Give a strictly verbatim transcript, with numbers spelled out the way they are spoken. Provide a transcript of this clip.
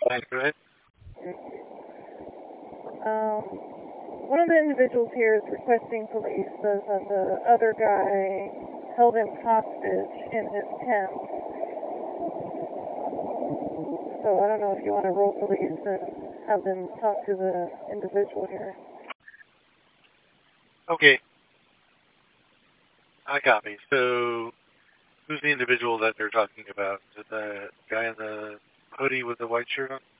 Fine, go ahead. Um, one of the individuals here is requesting police says that the other guy held him hostage in his tent. So I don't know if you want to roll police and have them talk to the individual here. Okay. I copy. So, who's the individual that they're talking about? Is it the guy in the hoodie with the white shirt on?